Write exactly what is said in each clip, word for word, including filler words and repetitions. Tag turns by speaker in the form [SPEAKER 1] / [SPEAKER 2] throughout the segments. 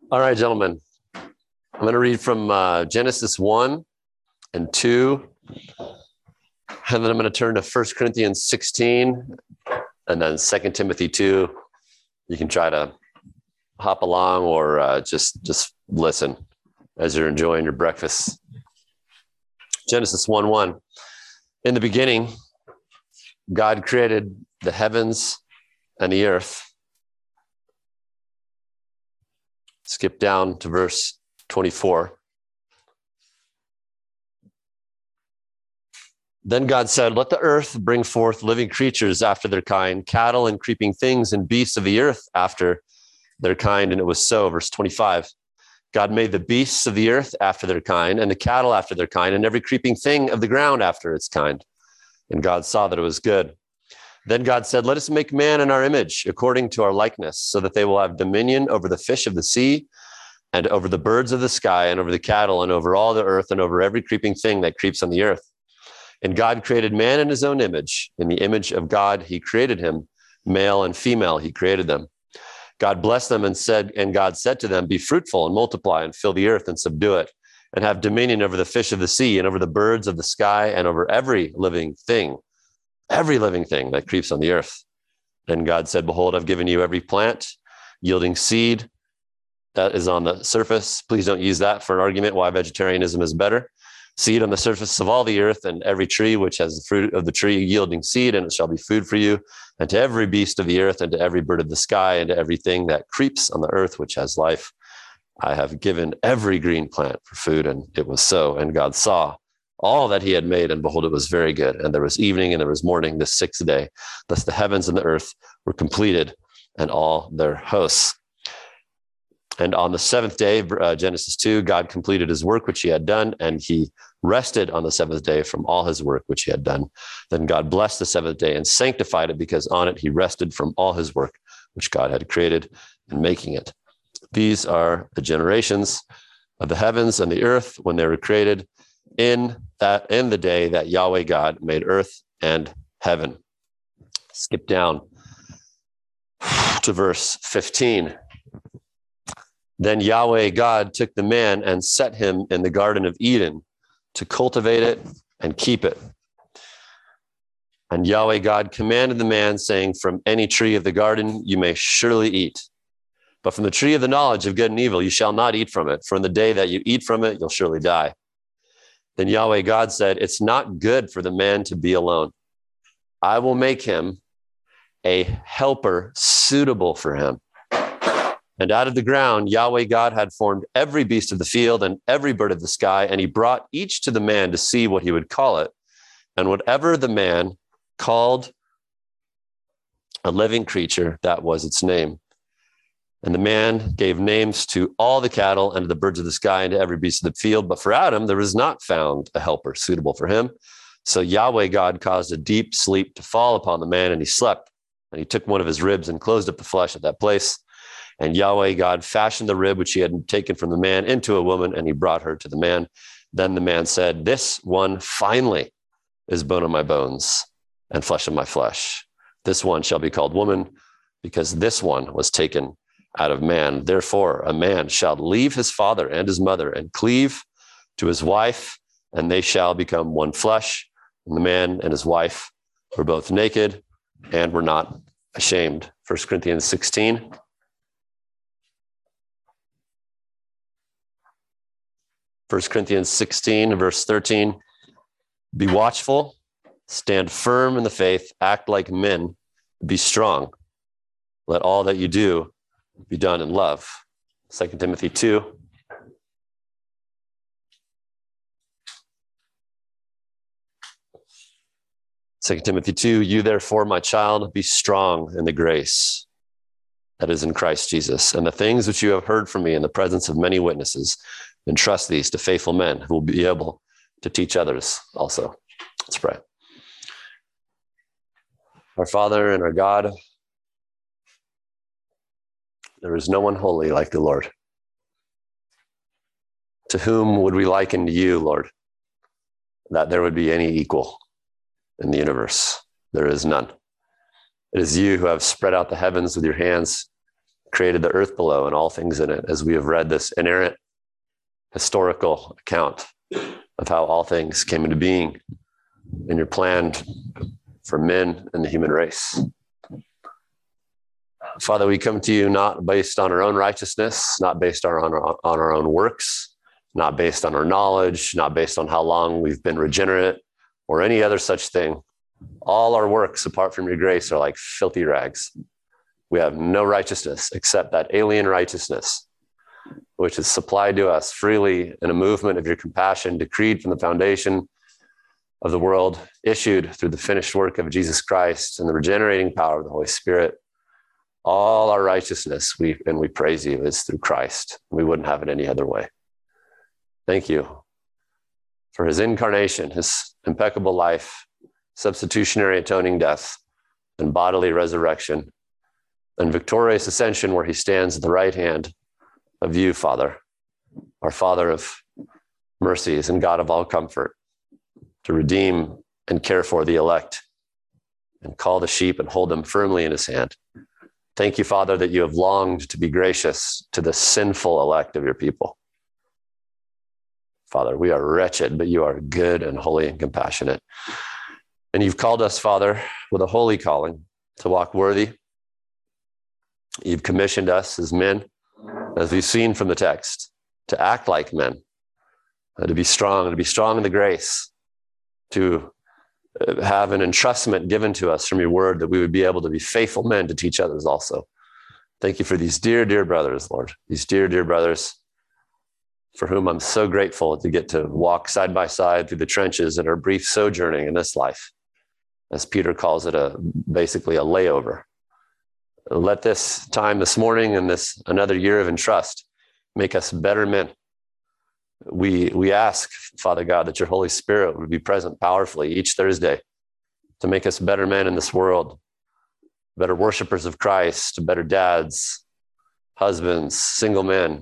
[SPEAKER 1] All right, gentlemen, I'm going to read from uh, Genesis one and two, and then I'm going to turn to First Corinthians sixteen, and then Second Timothy two. You can try to hop along or uh, just, just listen as you're enjoying your breakfast. Genesis one one. In the beginning, God created the heavens and the earth. Skip down to verse twenty-four. Then God said, "Let the earth bring forth living creatures after their kind, cattle and creeping things and beasts of the earth after their kind." And it was so. Verse twenty-five. God made the beasts of the earth after their kind, and the cattle after their kind, and every creeping thing of the ground after its kind. And God saw that it was good. Then God said, "Let us make man in our image, according to our likeness, so that they will have dominion over the fish of the sea, and over the birds of the sky, and over the cattle, and over all the earth, and over every creeping thing that creeps on the earth." And God created man in his own image. In the image of God, he created him. Male and female, he created them. God blessed them and said, and God said to them, "Be fruitful and multiply and fill the earth and subdue it, and have dominion over the fish of the sea, and over the birds of the sky, and over every living thing. Every living thing that creeps on the earth." And God said, "Behold, I've given you every plant yielding seed that is on the surface." Please don't use that for an argument why vegetarianism is better. "Seed on the surface of all the earth, and every tree which has the fruit of the tree yielding seed, and it shall be food for you. And to every beast of the earth, and to every bird of the sky, and to everything that creeps on the earth which has life, I have given every green plant for food." And it was so. And God saw all that he had made, and behold, it was very good. And there was evening and there was morning, the sixth day. Thus the heavens and the earth were completed, and all their hosts. And on the seventh day, uh, Genesis two, God completed his work which he had done, and he rested on the seventh day from all his work which he had done. Then God blessed the seventh day and sanctified it, because on it he rested from all his work which God had created in making it. These are the generations of the heavens and the earth when they were created, in that in the day that Yahweh God made earth and heaven. Skip down to verse fifteen. Then Yahweh God took the man and set him in the Garden of Eden to cultivate it and keep it. And Yahweh God commanded the man, saying, "From any tree of the garden you may surely eat, but from the tree of the knowledge of good and evil you shall not eat from it, for in the day that you eat from it you'll surely die." Then Yahweh God said, "It's not good for the man to be alone. I will make him a helper suitable for him." And out of the ground, Yahweh God had formed every beast of the field and every bird of the sky, and he brought each to the man to see what he would call it. And whatever the man called a living creature, that was its name. And the man gave names to all the cattle and to the birds of the sky and to every beast of the field. But for Adam, there was not found a helper suitable for him. So Yahweh God caused a deep sleep to fall upon the man, and he slept. And he took one of his ribs and closed up the flesh at that place. And Yahweh God fashioned the rib which he had taken from the man into a woman, and he brought her to the man. Then the man said, "This one finally is bone of my bones and flesh of my flesh. This one shall be called woman, because this one was taken out of man. Therefore, a man shall leave his father and his mother and cleave to his wife, and they shall become one flesh. And the man and his wife were both naked and were not ashamed." First Corinthians sixteen. First Corinthians sixteen, verse thirteen. "Be watchful, stand firm in the faith, act like men, be strong. Let all that you do be done in love." Second Timothy two. Second Timothy two, "You therefore, my child, be strong in the grace that is in Christ Jesus, and the things which you have heard from me in the presence of many witnesses, entrust these to faithful men who will be able to teach others also." Let's pray. Our Father and our God, there is no one holy like the Lord. To whom would we liken to you, Lord, that there would be any equal in the universe? There is none. It is you who have spread out the heavens with your hands, created the earth below and all things in it, as we have read this inerrant historical account of how all things came into being in your plan for men and the human race. Father, we come to you not based on our own righteousness, not based on our, on our own works, not based on our knowledge, not based on how long we've been regenerate or any other such thing. All our works apart from your grace are like filthy rags. We have no righteousness except that alien righteousness, which is supplied to us freely in a movement of your compassion, decreed from the foundation of the world, issued through the finished work of Jesus Christ and the regenerating power of the Holy Spirit. All our righteousness, we and we praise you, is through Christ. We wouldn't have it any other way. Thank you for his incarnation, his impeccable life, substitutionary atoning death, and bodily resurrection, and victorious ascension, where he stands at the right hand of you, Father, our Father of mercies and God of all comfort, to redeem and care for the elect and call the sheep and hold them firmly in his hand. Thank you, Father, that you have longed to be gracious to the sinful elect of your people. Father, we are wretched, but you are good and holy and compassionate. And you've called us, Father, with a holy calling to walk worthy. You've commissioned us as men, as we've seen from the text, to act like men, uh, to be strong, to be strong in the grace, to uh, have an entrustment given to us from your word that we would be able to be faithful men to teach others also. Thank you for these dear, dear brothers, Lord, these dear, dear brothers for whom I'm so grateful to get to walk side by side through the trenches in our brief sojourning in this life, as Peter calls it, a basically a layover. Let this time this morning and this another year of entrust make us better men. We we ask, Father God, that your Holy Spirit would be present powerfully each Thursday to make us better men in this world, better worshipers of Christ, better dads, husbands, single men,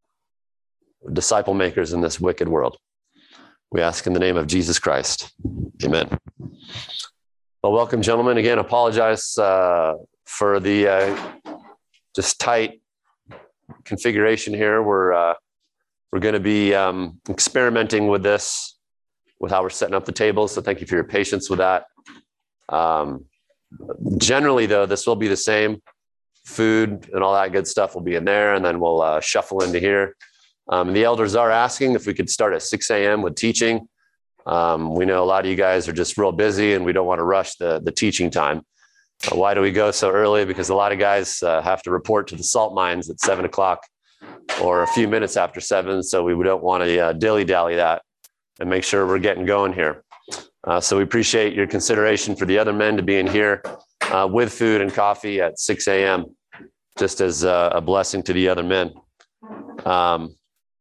[SPEAKER 1] disciple makers in this wicked world. We ask in the name of Jesus Christ. Amen. Well, welcome, gentlemen. Again, apologize uh, for the uh, just tight configuration here. We're uh, we're going to be um, experimenting with this, with how we're setting up the tables. So thank you for your patience with that. Um, generally, though, this will be the same. Food and all that good stuff will be in there, and then we'll uh, shuffle into here. Um, and the elders are asking if we could start at six a.m. with teaching. Um, we know a lot of you guys are just real busy, and we don't want to rush the, the teaching time. Uh, why do we go so early? Because a lot of guys uh, have to report to the salt mines at seven o'clock or a few minutes after seven. So we don't want to uh, dilly-dally that and make sure we're getting going here. Uh, so we appreciate your consideration for the other men to be in here uh, with food and coffee at six a.m., just as uh, a blessing to the other men. Um,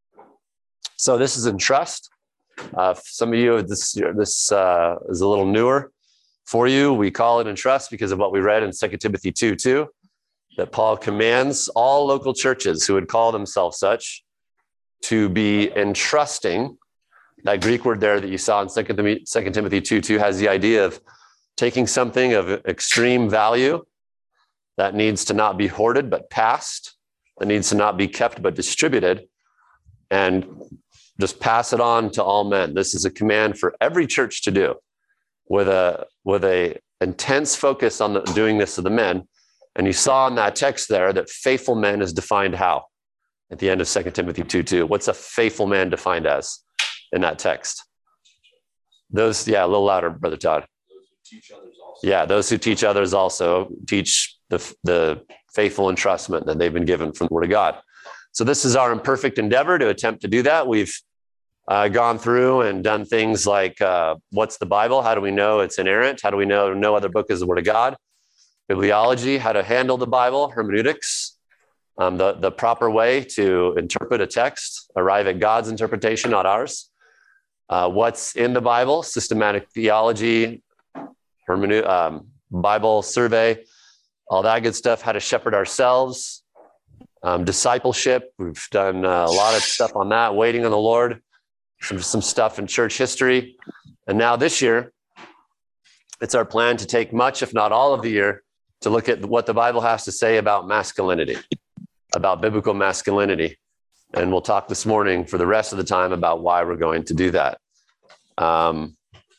[SPEAKER 1] so this is in trust. Uh, some of you, this, this uh, is a little newer for you. We call it in trust because of what we read in Second Timothy two two, that Paul commands all local churches who would call themselves such to be entrusting. That Greek word there that you saw in Second Timothy two two has the idea of taking something of extreme value that needs to not be hoarded but passed, that needs to not be kept but distributed, and just pass it on to all men. This is a command for every church to do, with a with a intense focus on the, doing this to the men. And you saw in that text there that faithful men is defined how? At the end of Second Timothy two two. What's a faithful man defined as in that text? Those, yeah, a little louder, Brother Todd. Those who teach others also. Yeah, those who teach others also teach the, the faithful entrustment that they've been given from the Word of God. So this is our imperfect endeavor to attempt to do that. We've uh, gone through and done things like, uh, what's the Bible? How do we know it's inerrant? How do we know no other book is the Word of God? Bibliology, how to handle the Bible, hermeneutics, um, the, the proper way to interpret a text, arrive at God's interpretation, not ours. Uh, what's in the Bible, systematic theology, hermeneut, um, Bible survey, all that good stuff, how to shepherd ourselves, um, discipleship. We've done uh, a lot of stuff on that, waiting on the Lord, some, some stuff in church history. And now this year, it's our plan to take much, if not all of the year, to look at what the Bible has to say about masculinity. about biblical masculinity. And we'll talk this morning for the rest of the time about why we're going to do that. Um,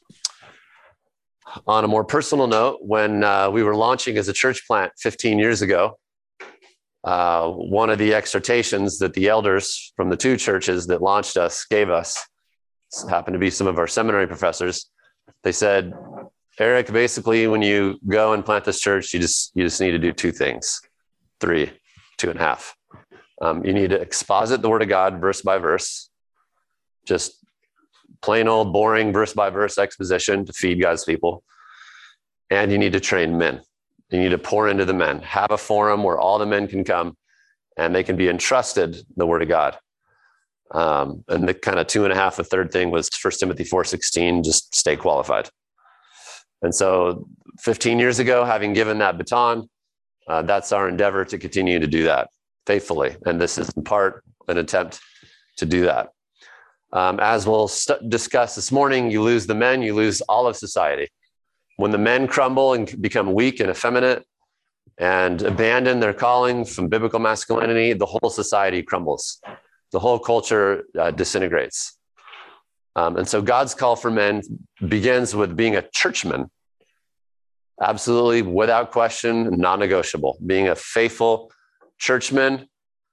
[SPEAKER 1] on a more personal note, when uh, we were launching as a church plant fifteen years ago, uh, one of the exhortations that the elders from the two churches that launched us gave us, happened to be some of our seminary professors. They said, Eric, basically, when you go and plant this church, you just you just need to do two things, three, two and a half. Um, you need to exposit the Word of God verse by verse, just plain old boring verse by verse exposition to feed God's people. And you need to train men. You need to pour into the men, have a forum where all the men can come and they can be entrusted the Word of God. Um, and the kind of two and a half, the third thing was First Timothy four sixteen, just stay qualified. And so fifteen years ago, having given that baton, uh, that's our endeavor to continue to do that faithfully. And this is in part an attempt to do that. Um, as we'll st- discuss this morning, you lose the men, you lose all of society. When the men crumble and become weak and effeminate and abandon their calling from biblical masculinity, the whole society crumbles. The whole culture uh, disintegrates. Um, and so God's call for men begins with being a churchman, absolutely without question, non-negotiable, being a faithful churchman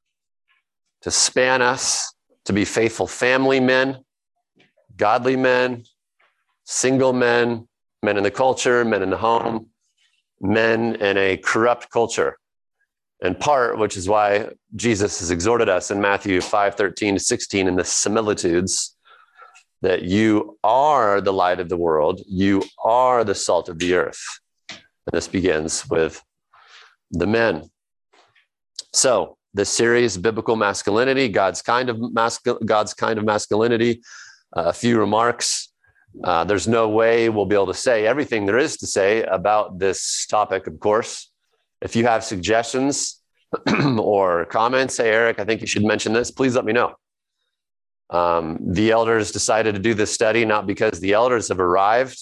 [SPEAKER 1] to span us, to be faithful family men, godly men, single men, men in the culture, men in the home, men in a corrupt culture. In part, which is why Jesus has exhorted us in Matthew five, thirteen to sixteen in the similitudes, that you are the light of the world, you are the salt of the earth. And this begins with the men. So this series, Biblical Masculinity, God's kind of mascul- God's kind of masculinity, uh, a few remarks. Uh, there's no way we'll be able to say everything there is to say about this topic, of course. If you have suggestions or comments, hey, Eric, I think you should mention this, please let me know. Um, the elders decided to do this study not because the elders have arrived.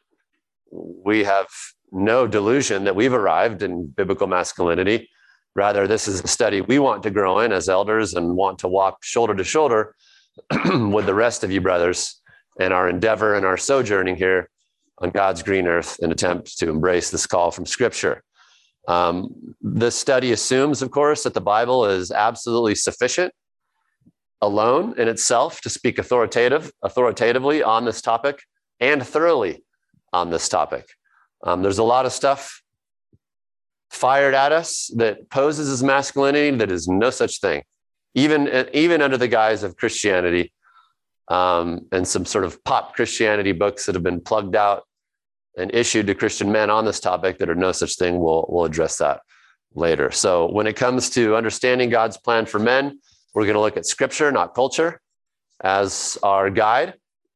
[SPEAKER 1] We have no delusion that we've arrived in biblical masculinity. Rather, this is a study we want to grow in as elders and want to walk shoulder to shoulder with the rest of you brothers in our endeavor and our sojourning here on God's green earth in attempt to embrace this call from Scripture. Um, this study assumes, of course, that the Bible is absolutely sufficient alone in itself to speak authoritative, authoritatively on this topic and thoroughly on this topic. Um, there's a lot of stuff fired at us that poses as masculinity that is no such thing, even, even under the guise of Christianity, um, and some sort of pop Christianity books that have been plugged out and issued to Christian men on this topic that are no such thing. We'll, we'll address that later. So when it comes to understanding God's plan for men, we're going to look at Scripture, not culture, as our guide.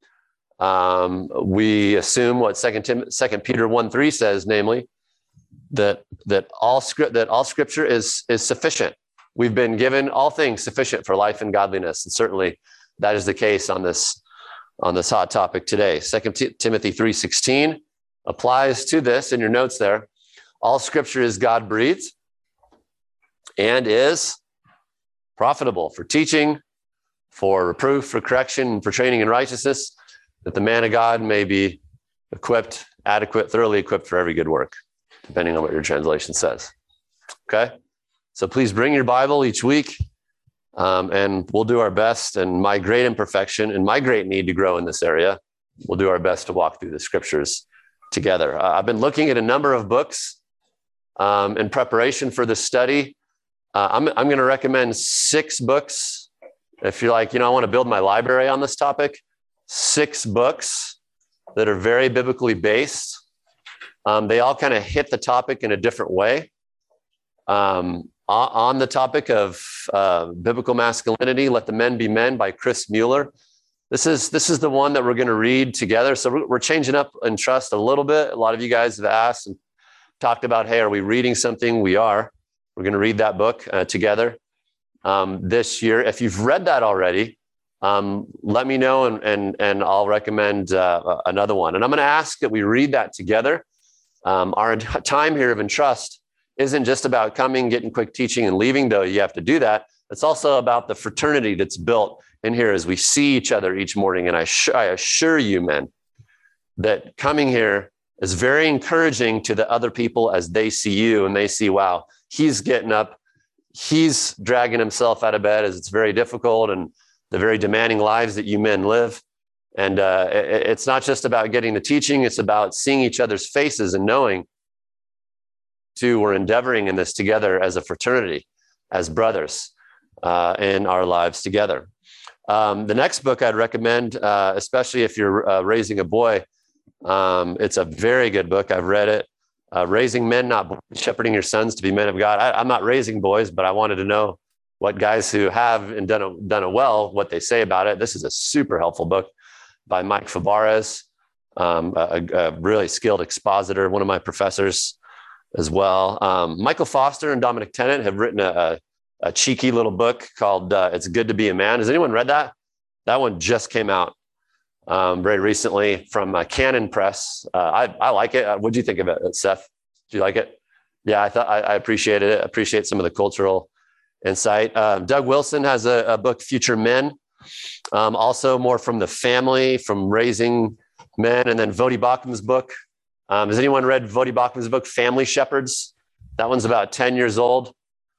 [SPEAKER 1] Um, we assume what Second Peter one three says, namely, that that all script that all Scripture is is sufficient. We've been given all things sufficient for life and godliness, and certainly that is the case on this on this hot topic today. Second Timothy three sixteen applies to this in your notes there. All Scripture is God-breathed and is profitable for teaching, for reproof, for correction, and for training in righteousness, that the man of God may be equipped, adequate, thoroughly equipped for every good work, depending on what your translation says. Okay? So please bring your Bible each week, um, and we'll do our best. And my great imperfection and my great need to grow in this area, we'll do our best to walk through the Scriptures together. Uh, I've been looking at a number of books um, in preparation for this study. Uh, I'm, I'm going to recommend six books. If you're like, you know, I want to build my library on this topic, six books that are very biblically based. Um, they all kind of hit the topic in a different way. Um, on, on the topic of uh, biblical masculinity, Let the Men Be Men by Chris Mueller. This is, this is the one that we're going to read together. So we're, we're changing up in trust a little bit. A lot of you guys have asked and talked about, hey, are we reading something? We are. We're going to read that book uh, together um, this year. If you've read that already, um, let me know, and, and, and I'll recommend uh, another one. And I'm going to ask that we read that together. Um, our time here of entrust isn't just about coming, getting quick teaching and leaving, though you have to do that. It's also about the fraternity that's built in here as we see each other each morning. And I, sh- I assure you, men, that coming here is very encouraging to the other people as they see you and they see, wow, he's getting up, he's dragging himself out of bed as it's very difficult and the very demanding lives that you men live. And uh, it, it's not just about getting the teaching, it's about seeing each other's faces and knowing, too, we're endeavoring in this together as a fraternity, as brothers uh, in our lives together. Um, the next book I'd recommend, uh, especially if you're uh, raising a boy, um, it's a very good book. I've read it. Uh, Raising Men, Not Boys, Shepherding Your Sons to Be Men of God. I, I'm not raising boys, but I wanted to know what guys who have and done it, done it well, what they say about it. This is a super helpful book by Mike Fabarez, um, a, a really skilled expositor, one of my professors as well. Um, Michael Foster and Dominic Tennant have written a, a, a cheeky little book called uh, It's Good to Be a Man. Has anyone read that? That one just came out um, very recently from uh, Canon Press. Uh, I, I like it. What do you think of it, Seth? Do you like it? Yeah, I thought I, I appreciated it. I appreciate some of the cultural insight. Uh, Doug Wilson has a, a book, Future Men, um, also more from the family, from raising men. And then Vodi Bachman's book. Um, has anyone read Vodi Bachman's book, Family Shepherds? That one's about ten years old.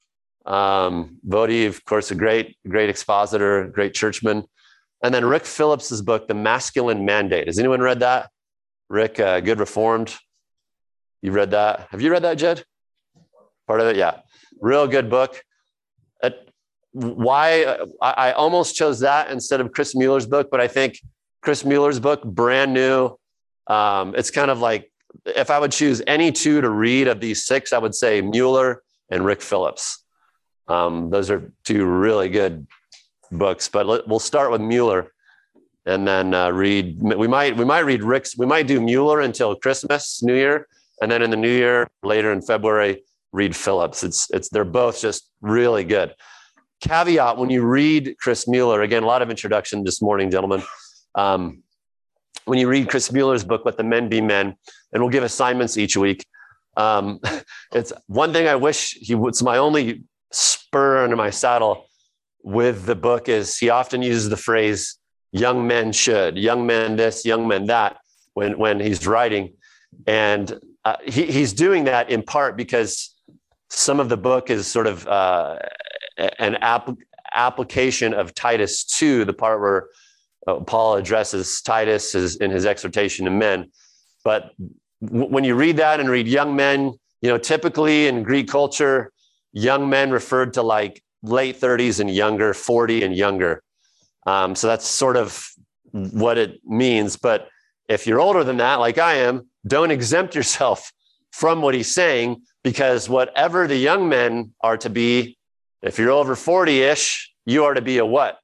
[SPEAKER 1] Um, Vodi, of course, a great, great expositor, great churchman. And then Rick Phillips's book, The Masculine Mandate. Has anyone read that? Rick, uh, Good Reformed. You read that? Have you read that, Jed? Part of it? Yeah. Real good book. Uh, why uh, I, I almost chose that instead of Chris Mueller's book, but I think Chris Mueller's book, brand new. Um, it's kind of like, if I would choose any two to read of these six, I would say Mueller and Rick Phillips. Um, those are two really good books, but let, we'll start with Mueller and then uh, read, we might, we might read Rick's, we might do Mueller until Christmas, New Year. And then in the new year, later in February, read Phillips. It's, it's, they're both just really good. Caveat, when you read Chris Mueller, again, a lot of introduction this morning, gentlemen. Um, when you read Chris Mueller's book, Let the Men Be Men, and we'll give assignments each week. Um, it's one thing I wish he would, it's my only spur under my saddle with the book is he often uses the phrase, young men should, young men this, young men that, when, when he's writing. And uh, he, he's doing that in part because some of the book is sort of uh, an app, application of Titus two, the part where uh, Paul addresses Titus is, in his exhortation to men. But w- when you read that and read young men, you know, typically in Greek culture, young men referred to like late thirties and younger, forty and younger. Um, so that's sort of what it means. But if you're older than that, like I am, don't exempt yourself from what he's saying, because whatever the young men are to be, if you're over forty-ish, you are to be a what?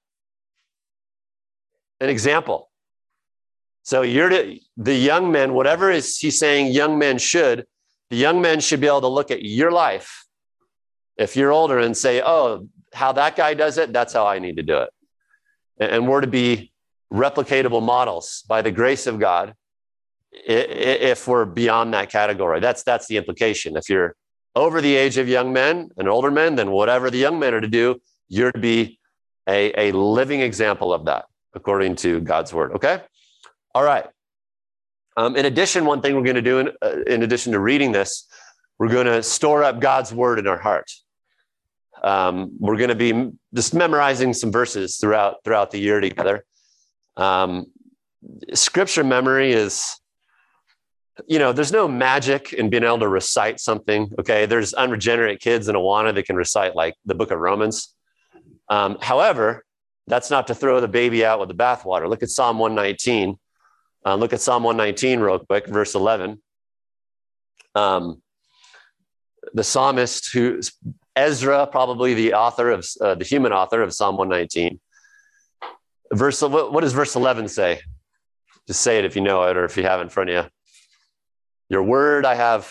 [SPEAKER 1] An example. So you're to, the young men, whatever is he's saying young men should, the young men should be able to look at your life if you're older and say, oh, how that guy does it, that's how I need to do it. And we're to be replicatable models by the grace of God if we're beyond that category. That's, that's the implication. If you're over the age of young men and older men, then whatever the young men are to do, you're to be a, a living example of that, according to God's word. Okay? All right. Um, in addition, one thing we're going to do, in, uh, in addition to reading this, we're going to store up God's word in our heart. Um, we're going to be just memorizing some verses throughout, throughout the year together. Um, scripture memory is, you know, there's no magic in being able to recite something. Okay. There's unregenerate kids in Awana that can recite like the book of Romans. Um, however, that's not to throw the baby out with the bathwater. Look at Psalm one nineteen. Uh, look at Psalm one nineteen real quick, verse eleven. Um, the psalmist who, Ezra, probably the author of, uh, the human author of Psalm one nineteen. Verse, what, what does verse eleven say? Just say it if you know it or if you have it in front of you. Your word I have,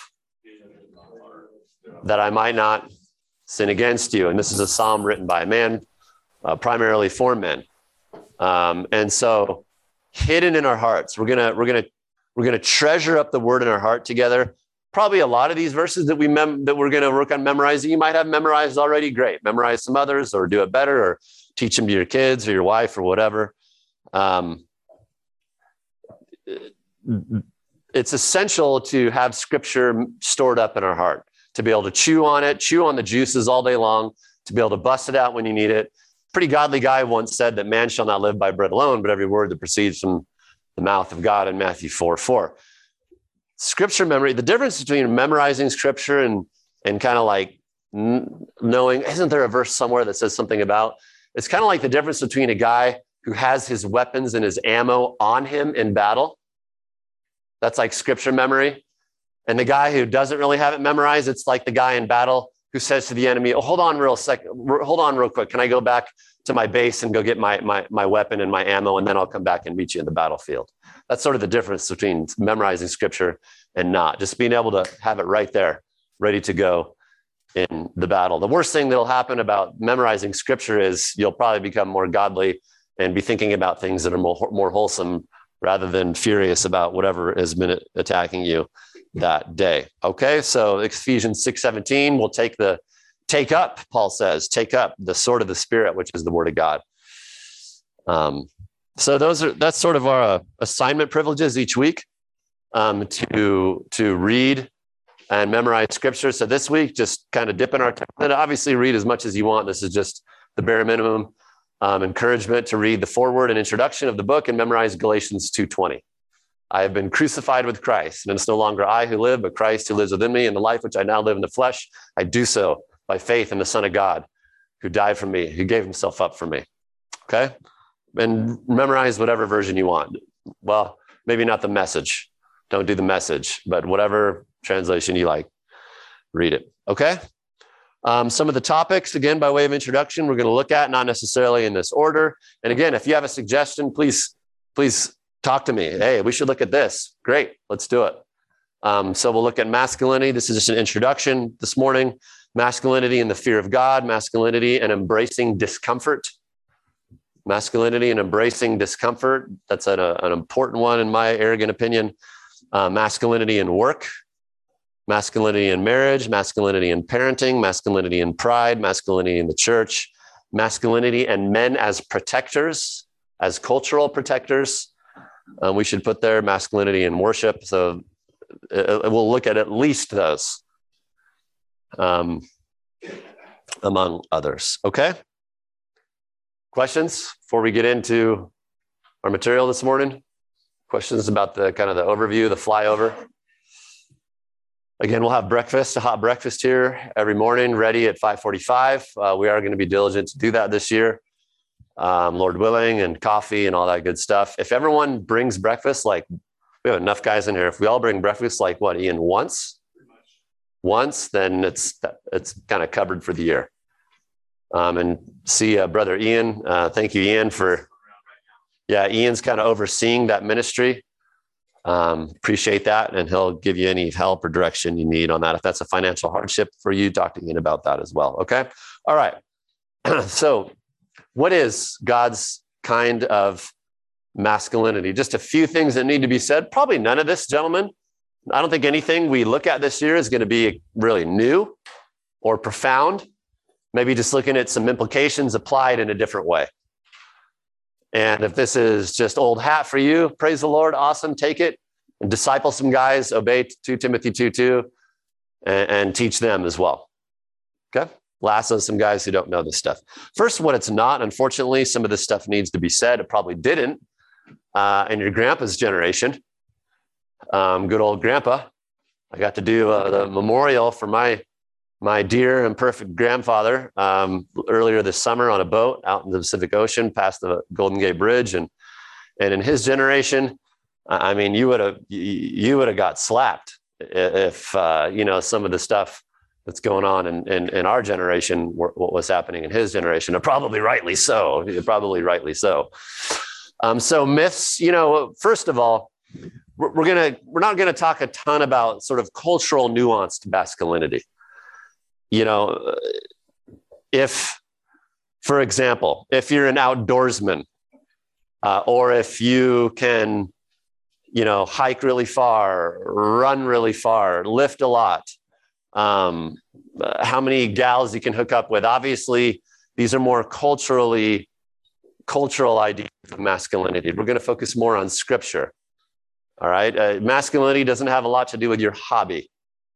[SPEAKER 1] that I might not sin against you. And this is a psalm written by a man, uh, primarily for men. Um, and so hidden in our hearts, we're gonna we're gonna we're gonna treasure up the word in our heart together, probably a lot of these verses that we mem- that we're going to work on memorizing. You might have memorized already. Great. Memorize some others or do it better or teach them to your kids or your wife or whatever. Um, it's essential to have scripture stored up in our heart, to be able to chew on it, chew on the juices all day long, to be able to bust it out when you need it. Pretty godly guy once said that man shall not live by bread alone, but every word that proceeds from the mouth of God in Matthew four four. Scripture memory, the difference between memorizing scripture and, and kind of like knowing, isn't there a verse somewhere that says something about, it's kind of like the difference between a guy who has his weapons and his ammo on him in battle. That's like scripture memory. And the guy who doesn't really have it memorized, it's like the guy in battle who says to the enemy, oh, hold on real second, hold on real quick. Can I go back to my base and go get my, my, my weapon and my ammo, and then I'll come back and meet you in the battlefield. That's sort of the difference between memorizing scripture and not. Just being able to have it right there, ready to go in the battle. The worst thing that'll happen about memorizing scripture is you'll probably become more godly and be thinking about things that are more, more wholesome rather than furious about whatever has been attacking you that day. Okay, so Ephesians six seventeen, we'll take the take up, Paul says, take up the sword of the Spirit, which is the word of God. Um, so those are that's sort of our uh, assignment privileges each week, um, to to read and memorize scripture. So this week, just kind of dipping our toe, and obviously read as much as you want. This is just the bare minimum. Um, encouragement to read the foreword and introduction of the book and memorize Galatians two twenty. I have been crucified with Christ, and it's no longer I who live, but Christ who lives within me. In the life which I now live in the flesh, I do so by faith in the Son of God, who died for me, who gave himself up for me. Okay? And memorize whatever version you want. Well, maybe not the Message. Don't do the Message, but whatever translation you like, read it. Okay? Um, some of the topics, again, by way of introduction, we're going to look at, not necessarily in this order. And again, if you have a suggestion, please, please talk to me. Hey, we should look at this. Great. Let's do it. Um, so we'll look at masculinity. This is just an introduction this morning. Masculinity and the fear of God, masculinity and embracing discomfort. Masculinity and embracing discomfort. That's an, a, an important one in my arrogant opinion. Uh, masculinity in work, masculinity in marriage, masculinity in parenting, masculinity in pride, masculinity in the church, masculinity and men as protectors, as cultural protectors. Um, we should put there masculinity in worship. So uh, we'll look at at least those. Um, among others. Okay. Questions before we get into our material this morning? Questions about the kind of the overview, the flyover? Again, we'll have breakfast, a hot breakfast here every morning, ready at five forty-five. Uh, we are going to be diligent to do that this year, um, Lord willing, and coffee and all that good stuff. If everyone brings breakfast, like we have enough guys in here, if we all bring breakfast, like what, Ian, once? Once, then it's it's kind of covered for the year. Um, and see uh, Brother Ian. Uh, thank you, Ian, for, yeah, Ian's kind of overseeing that ministry. Um, appreciate that. And he'll give you any help or direction you need on that. If that's a financial hardship for you, talk to Ian about that as well. Okay. All right. So what is God's kind of masculinity? Just a few things that need to be said. Probably none of this, gentlemen. I don't think anything we look at this year is going to be really new or profound. Maybe just looking at some implications applied in a different way. And if this is just old hat for you, praise the Lord, awesome, take it and disciple some guys, obey Second Timothy two two, and, and teach them as well. Okay? Lasso some guys who don't know this stuff. First, what it's not, unfortunately, some of this stuff needs to be said. It probably didn't uh, in your grandpa's generation. Um, good old grandpa. I got to do uh, the memorial for my my dear and perfect grandfather um, earlier this summer on a boat out in the Pacific Ocean past the Golden Gate Bridge. And and in his generation, I mean, you would have you would have got slapped if uh, you know some of the stuff that's going on in, in, in our generation, what was happening in his generation, and probably rightly so, probably rightly so. Um, so myths, you know, first of all, we're, we're gonna we're not gonna talk a ton about sort of cultural nuanced masculinity. You know, if, for example, if you're an outdoorsman, uh, or if you can, you know, hike really far, run really far, lift a lot, um, uh, how many gals you can hook up with. Obviously, these are more culturally, cultural ideas of masculinity. We're going to focus more on scripture. All right. Uh, masculinity doesn't have a lot to do with your hobby.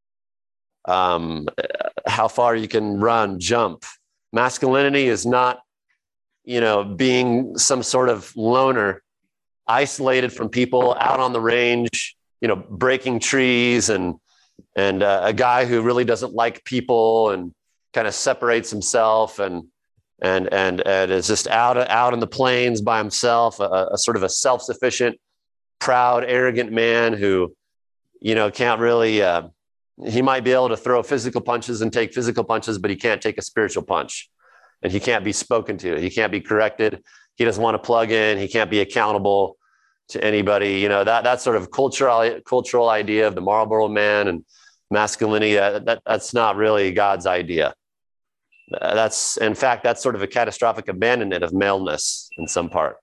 [SPEAKER 1] Um, how far you can run, jump. Masculinity is not, you know, being some sort of loner, isolated from people, out on the range, you know, breaking trees, and and uh, a guy who really doesn't like people and kind of separates himself and and and and is just out out in the plains by himself, a, a sort of a self-sufficient, proud, arrogant man who, you know, can't really. Uh, he might be able to throw physical punches and take physical punches, but he can't take a spiritual punch, and he can't be spoken to. He can't be corrected. He doesn't want to plug in. He can't be accountable to anybody. You know, that that sort of cultural cultural idea of the Marlboro man and masculinity, that, that that's not really God's idea. That's, in fact, that's sort of a catastrophic abandonment of maleness in some part.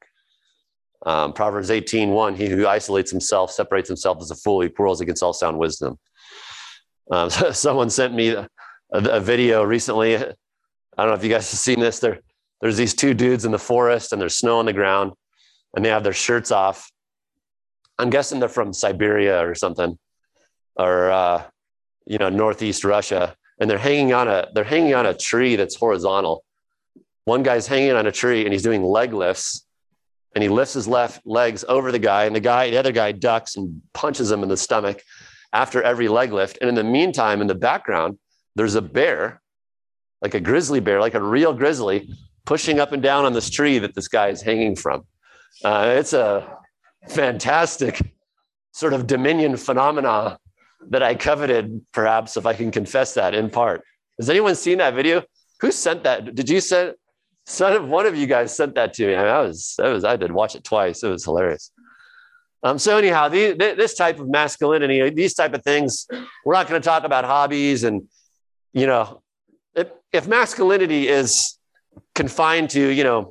[SPEAKER 1] Um, Proverbs eighteen one, he who isolates himself, separates himself as a fool, he quarrels against all sound wisdom. Um, so someone sent me a, a video recently. I don't know if you guys have seen this. There, there's these two dudes in the forest and there's snow on the ground and they have their shirts off. I'm guessing they're from Siberia or something, or, uh, you know, Northeast Russia. And they're hanging on a, they're hanging on a tree that's horizontal. One guy's hanging on a tree and he's doing leg lifts, and he lifts his left legs over the guy, and the guy, the other guy ducks and punches him in the stomach after every leg lift. And in the meantime, in the background, there's a bear, like a grizzly bear, like a real grizzly, pushing up and down on this tree that this guy is hanging from. Uh, it's a fantastic sort of dominion phenomena that I coveted, perhaps, if I can confess that in part. Has anyone seen that video? Who sent that? Did you send? Son of one of you guys sent that to me. I, mean, I was, I was, I did watch it twice. It was hilarious. Um, so anyhow, the, this type of masculinity, these type of things, we're not going to talk about hobbies. And, you know, if, if masculinity is confined to, you know,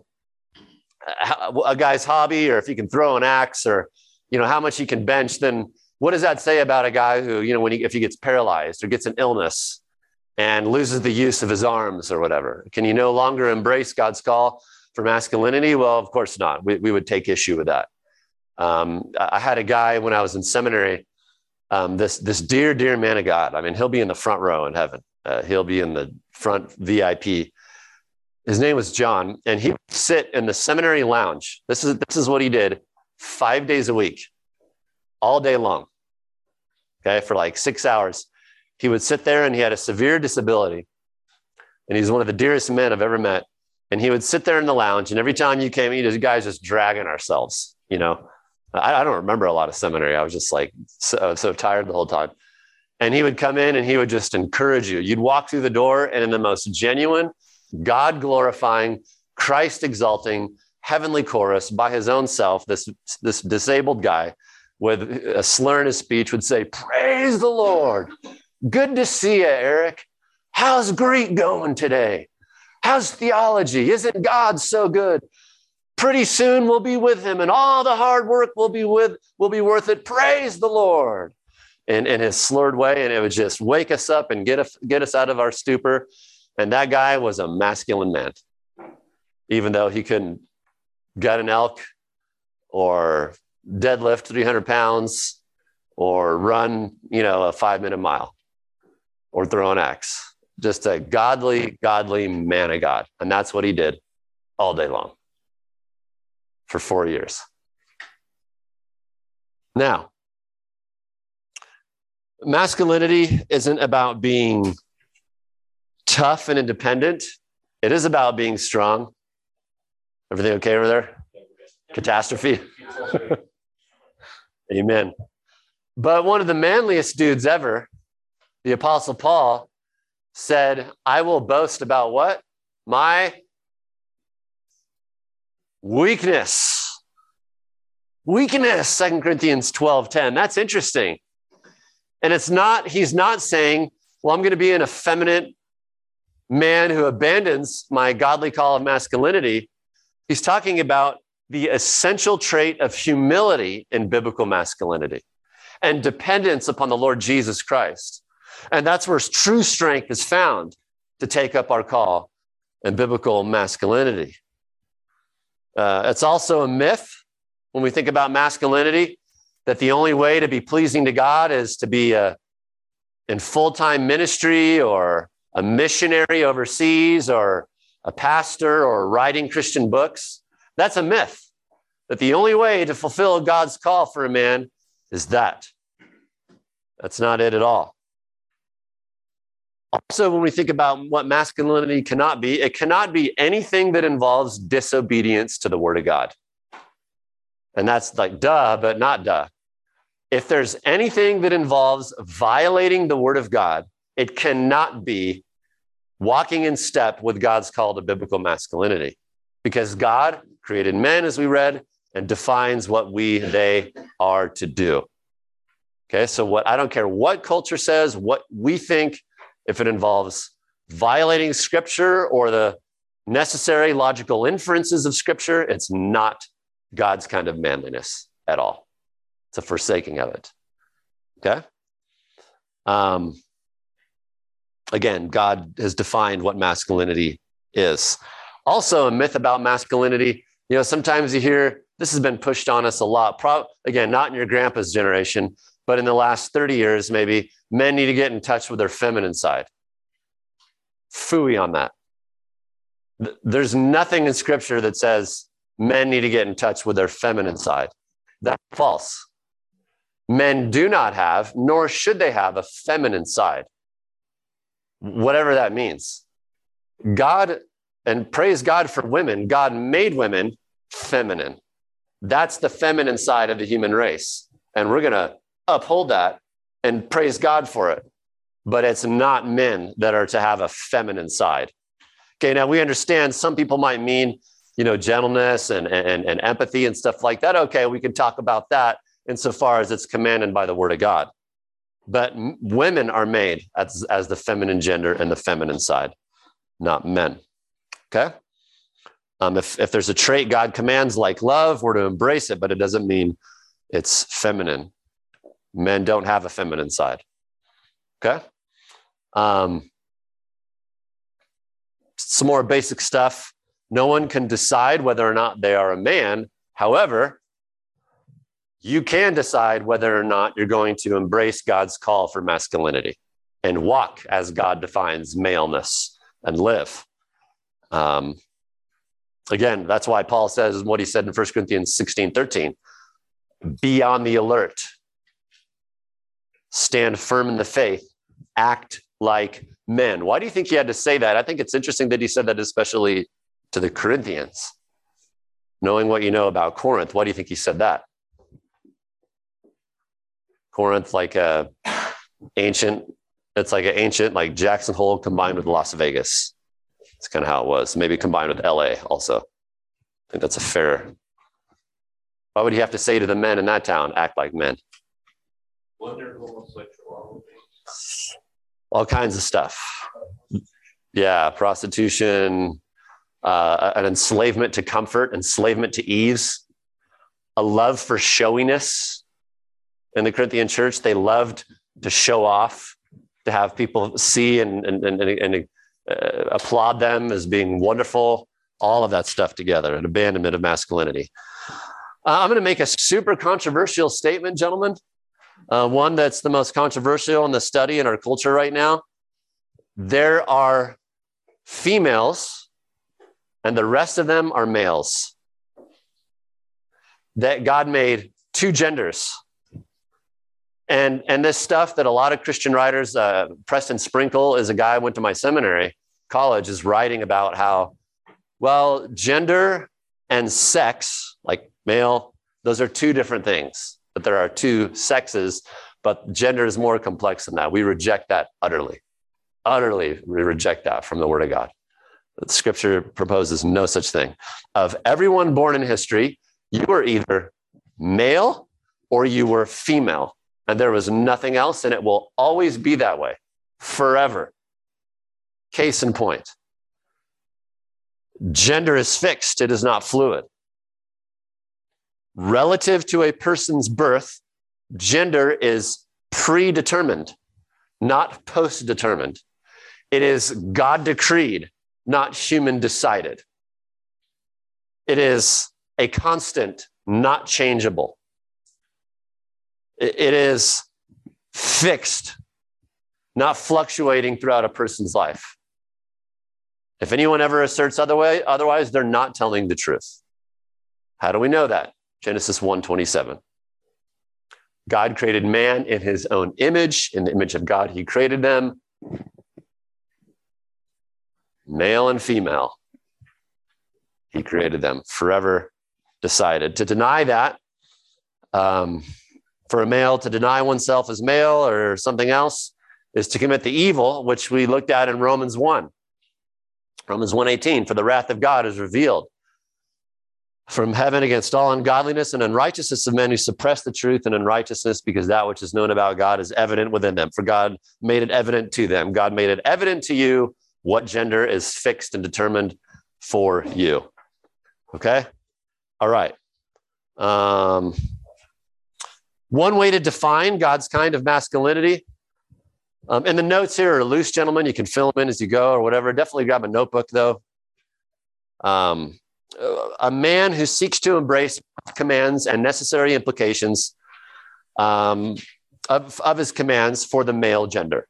[SPEAKER 1] a guy's hobby, or if he can throw an axe, or, you know, how much he can bench, then what does that say about a guy who, you know, when he, if he gets paralyzed or gets an illness and loses the use of his arms or whatever? Can you no longer embrace God's call for masculinity? Well, of course not. We, we would take issue with that. Um, I had a guy when I was in seminary, um, this, this dear, dear man of God. I mean, he'll be in the front row in heaven. Uh, he'll be in the front V I P. His name was John, and he would sit in the seminary lounge. This is, this is what he did five days a week, all day long. Okay. For like six hours. He would sit there, and he had a severe disability, and he's one of the dearest men I've ever met. And he would sit there in the lounge, and every time you came, you guys just dragging ourselves, you know. I, I don't remember a lot of seminary. I was just like so, so tired the whole time. And he would come in and he would just encourage you. You'd walk through the door, and in the most genuine, God glorifying, Christ exalting, heavenly chorus by his own self, this, this disabled guy with a slur in his speech would say, "Praise the Lord. Good to see you, Eric. How's Greek going today? How's theology? Isn't God so good? Pretty soon we'll be with him, and all the hard work will be with will be worth it. Praise the Lord." In, in his slurred way, and it would just wake us up and get us, get us out of our stupor. And that guy was a masculine man, even though he couldn't gut an elk or deadlift three hundred pounds or run, you know, a five minute mile or throw an axe. Just a godly, godly man of God. And that's what he did all day long for four years. Now, masculinity isn't about being tough and independent. It is about being strong. Everything okay over there? Catastrophe. Amen. But one of the manliest dudes ever, the Apostle Paul, said, "I will boast about what? My weakness." Weakness, Second Corinthians twelve ten. That's interesting. And it's not, he's not saying, well, I'm going to be an effeminate man who abandons my godly call of masculinity. He's talking about the essential trait of humility in biblical masculinity and dependence upon the Lord Jesus Christ. And that's where true strength is found to take up our call in biblical masculinity. Uh, it's also a myth when we think about masculinity that the only way to be pleasing to God is to be a, in full-time ministry or a missionary overseas or a pastor or writing Christian books. That's a myth, that the only way to fulfill God's call for a man is that. That's not it at all. Also, when we think about what masculinity cannot be, it cannot be anything that involves disobedience to the word of God. And that's like duh, but not duh. If there's anything that involves violating the word of God, it cannot be walking in step with God's call to biblical masculinity, because God created men, as we read, and defines what we, they are to do. Okay, so what I don't care what culture says, what we think, if it involves violating scripture or the necessary logical inferences of scripture, it's not God's kind of manliness at all. It's a forsaking of it. Okay? Um, again, God has defined what masculinity is. Also, a myth about masculinity, you know, sometimes you hear, this has been pushed on us a lot. Pro- again, not in your grandpa's generation, but in the last thirty years, maybe, men need to get in touch with their feminine side. Phooey on that. There's nothing in scripture that says men need to get in touch with their feminine side. That's false. Men do not have, nor should they have, a feminine side, whatever that means. God, and praise God for women, God made women feminine. That's the feminine side of the human race. And we're going to uphold that and praise God for it. But it's not men that are to have a feminine side. Okay, now we understand some people might mean, you know, gentleness and, and, and empathy and stuff like that. Okay, we can talk about that insofar as it's commanded by the word of God. But m- women are made as, as the feminine gender and the feminine side, not men. Okay? Um, if, if there's a trait God commands like love, we're to embrace it, but it doesn't mean it's feminine. Men don't have a feminine side. Okay? Um, some more basic stuff. No one can decide whether or not they are a man. However, you can decide whether or not you're going to embrace God's call for masculinity and walk as God defines maleness and live. Um, again, that's why Paul says what he said in First Corinthians sixteen thirteen. Be on the alert. Stand firm in the faith. Act like men. Why do you think he had to say that? I think it's interesting that he said that, especially to the Corinthians. Knowing what you know about Corinth, why do you think he said that? Corinth, like a ancient, it's like an ancient, like Jackson Hole combined with Las Vegas. That's kind of how it was. Maybe combined with L A also. I think that's a fair. Why would he have to say to the men in that town, act like men? All kinds of stuff. Yeah, prostitution, uh, an enslavement to comfort, enslavement to ease, a love for showiness. In the Corinthian church, they loved to show off, to have people see and, and, and, and uh, applaud them as being wonderful, all of that stuff together, an abandonment of masculinity. Uh, I'm going to make a super controversial statement, gentlemen. Uh, one that's the most controversial in the study in our culture right now. There are females, and the rest of them are males. That God made two genders. And, and this stuff that a lot of Christian writers, uh, Preston Sprinkle is a guy I went to my seminary, college, is writing about how, well, gender and sex, like male, those are two different things. That there are two sexes, but gender is more complex than that. We reject that utterly. Utterly, we reject that from the word of God. The scripture proposes no such thing. Of everyone born in history, you were either male or you were female. And there was nothing else, and it will always be that way, forever. Case in point. Gender is fixed. It is not fluid. Relative to a person's birth, gender is predetermined, not post-determined. It is God decreed, not human decided. It is a constant, not changeable. It is fixed, not fluctuating throughout a person's life. If anyone ever asserts otherwise, they're not telling the truth. How do we know that? Genesis one twenty-seven. God created man in his own image. In the image of God, he created them. Male and female. He created them, forever decided. To deny that, um, for a male to deny oneself as male or something else, is to commit the evil, which we looked at in Romans one. Romans one eighteen, for the wrath of God is revealed from heaven against all ungodliness and unrighteousness of men who suppress the truth and unrighteousness, because that which is known about God is evident within them. For God made it evident to them. God made it evident to you what gender is fixed and determined for you. Okay? All right. Um, one way to define God's kind of masculinity. Um, and the notes here are loose, gentlemen. You can fill them in as you go or whatever. Definitely grab a notebook, though. Um, a man who seeks to embrace commands and necessary implications um, of, of his commands for the male gender.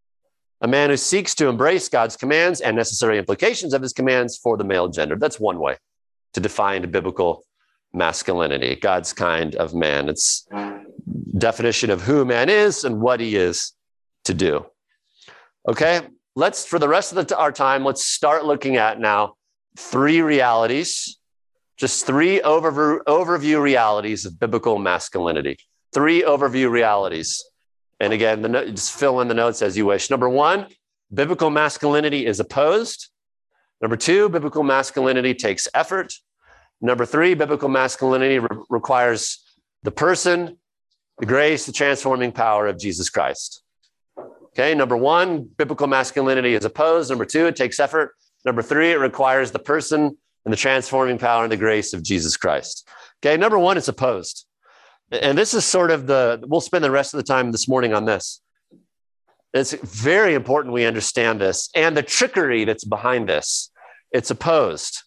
[SPEAKER 1] A man who seeks to embrace God's commands and necessary implications of his commands for the male gender. That's one way to define biblical masculinity, God's kind of man. It's definition of who man is and what he is to do. Okay, let's, for the rest of the, our time, let's start looking at now three realities, just three overview, overview realities of biblical masculinity. Three overview realities. And again, the, just fill in the notes as you wish. Number one, biblical masculinity is opposed. Number two, biblical masculinity takes effort. Number three, biblical masculinity re- requires the person, the grace, the transforming power of Jesus Christ. Okay, number one, biblical masculinity is opposed. Number two, it takes effort. Number three, it requires the person and the transforming power and the grace of Jesus Christ. Okay, number one, it's opposed. And this is sort of the, we'll spend the rest of the time this morning on this. It's very important we understand this and the trickery that's behind this. It's opposed.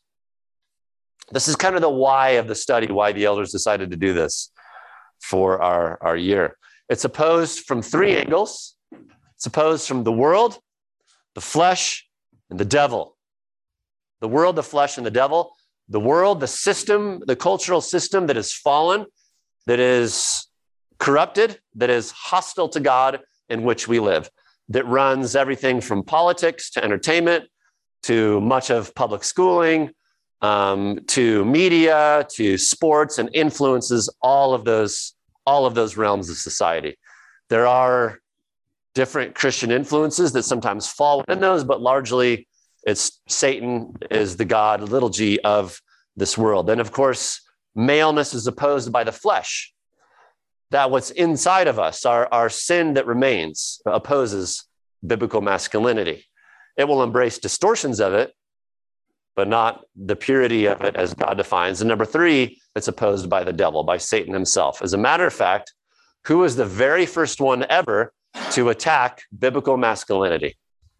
[SPEAKER 1] This is kind of the why of the study, why the elders decided to do this for our, our year. It's opposed from three angles. It's opposed from the world, the flesh, and the devil. The world, the flesh, and the devil. The world, the system, the cultural system that has fallen, that is corrupted, that is hostile to God in which we live, that runs everything from politics to entertainment to much of public schooling, um, to media, to sports, and influences all of those, all of those realms of society. There are different Christian influences that sometimes fall within those, but largely it's Satan is the God, little g, of this world. And of course, maleness is opposed by the flesh. That what's inside of us, our, our sin that remains, opposes biblical masculinity. It will embrace distortions of it, but not the purity of it as God defines. And number three, it's opposed by the devil, by Satan himself. As a matter of fact, who was the very first one ever to attack biblical masculinity?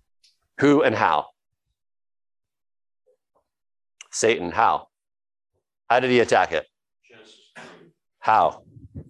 [SPEAKER 1] Who and how? Satan. How? How did he attack it? How?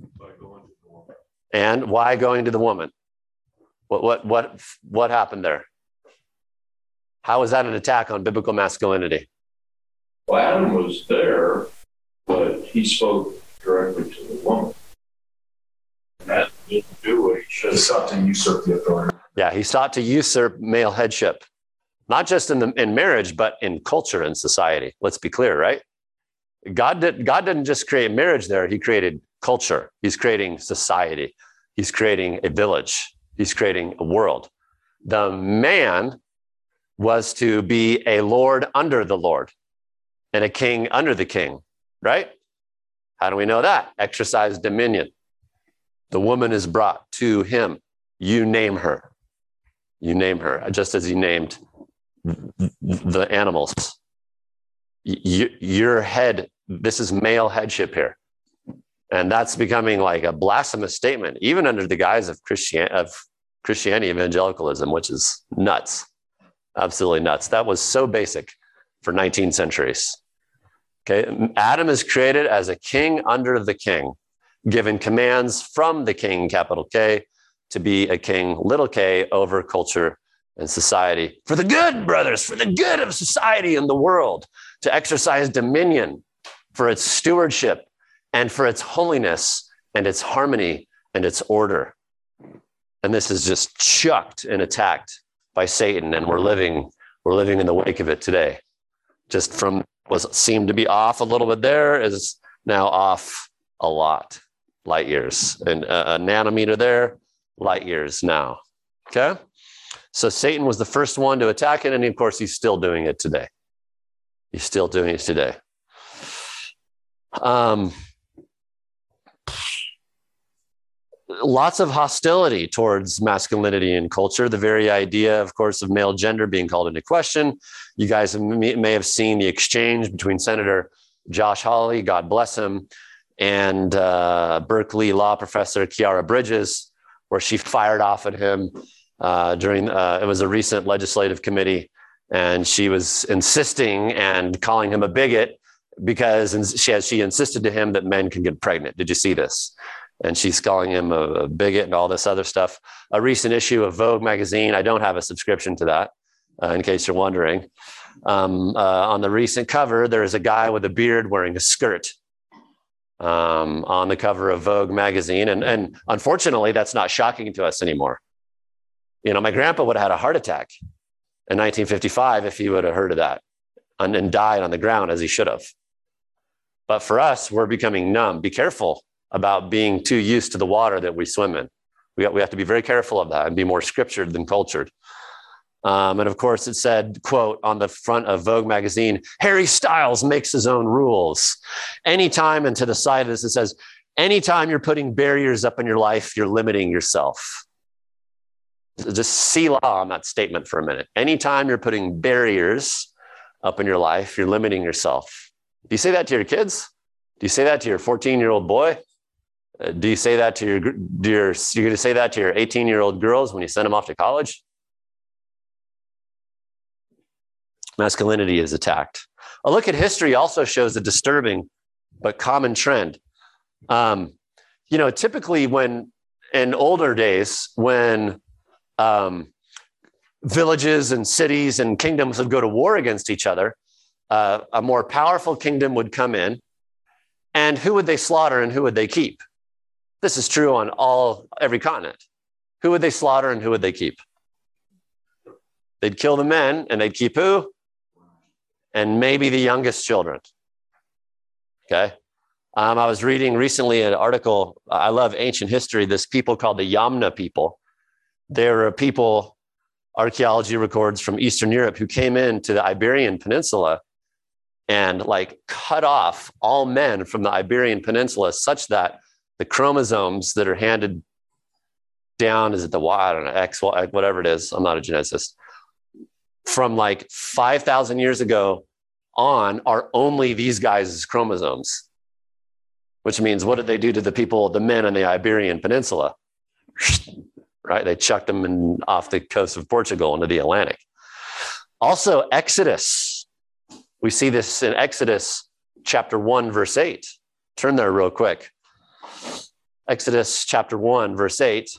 [SPEAKER 1] And why going to the woman? What, what, what, what happened there? How was that an attack on biblical masculinity?
[SPEAKER 2] Well, Adam was there, but he spoke directly to the woman. And that didn't do what he should have.
[SPEAKER 3] He sought to usurp the authority.
[SPEAKER 1] Yeah, he sought to usurp male headship, not just in the in marriage, but in culture and society. Let's be clear, right? God did, God didn't just create marriage there. He created culture. He's creating society. He's creating a village. He's creating a world. The man was to be a lord under the Lord and a king under the king, right? How do we know that? Exercise dominion. The woman is brought to him. You name her. You name her, just as he named the animals. You, your head, this is male headship here. And that's becoming like a blasphemous statement, even under the guise of Christian of Christianity evangelicalism, which is nuts, absolutely nuts. That was so basic for nineteen centuries. Okay, Adam is created as a king under the king, given commands from the king, capital K, to be a king, little k, over culture and society. For the good, brothers, for the good of society and the world, to exercise dominion for its stewardship and for its holiness and its harmony and its order. And this is just chucked and attacked by Satan, and we're living, we're living in the wake of it today. Just from what seemed to be off a little bit there is now off a lot, light years. And a, a nanometer there, light years now, okay? So Satan was the first one to attack it, and of course, he's still doing it today. He's still doing it today. Um, lots of hostility towards masculinity in culture. The very idea, of course, of male gender being called into question. You guys may have seen the exchange between Senator Josh Hawley, God bless him, and uh, Berkeley law professor Kiara Bridges, where she fired off at him uh, during, uh, it was a recent legislative committee, and she was insisting and calling him a bigot because she, she insisted to him that men can get pregnant. Did you see this? And she's calling him a, a bigot and all this other stuff. A recent issue of Vogue magazine, I don't have a subscription to that, uh, in case you're wondering. Um, uh, on the recent cover, there is a guy with a beard wearing a skirt um, on the cover of Vogue magazine. And, and unfortunately, that's not shocking to us anymore. You know, my grandpa would have had a heart attack in nineteen fifty-five if he would have heard of that and, and died on the ground, as he should have. But for us, we're becoming numb. Be careful about being too used to the water that we swim in. We, got, we have to be very careful of that and be more scriptured than cultured. Um, and of course, it said, quote, on the front of Vogue magazine, Harry Styles makes his own rules. Anytime, and to the side of this, it says, anytime you're putting barriers up in your life, you're limiting yourself. Just see law on that statement for a minute. Anytime you're putting barriers up in your life, you're limiting yourself. Do you say that to your kids? Do you say that to your fourteen-year-old boy? Uh, do you say that to your, do your, you're going to say that to your eighteen-year-old girls when you send them off to college? Masculinity is attacked. A look at history also shows a disturbing but common trend. Um, you know, typically when, in older days, when um, villages and cities and kingdoms would go to war against each other, uh, a more powerful kingdom would come in, and who would they slaughter and who would they keep? This is true on all, every continent. Who would they slaughter and who would they keep? They'd kill the men and they'd keep who? And maybe the youngest children. Okay. Um, I was reading recently an article. I love ancient history. This people called the Yamna people. They were people, archaeology records from Eastern Europe, who came into the Iberian Peninsula and like cut off all men from the Iberian Peninsula, such that the chromosomes that are handed down, is it the Y, I don't know, X, Y, whatever it is, I'm not a geneticist, from like five thousand years ago on are only these guys' chromosomes, which means what did they do to the people, the men on the Iberian Peninsula? Right? They chucked them in, off the coast of Portugal into the Atlantic. Also, Exodus. We see this in Exodus chapter one, verse eight. Turn there real quick. Exodus chapter one, verse eight.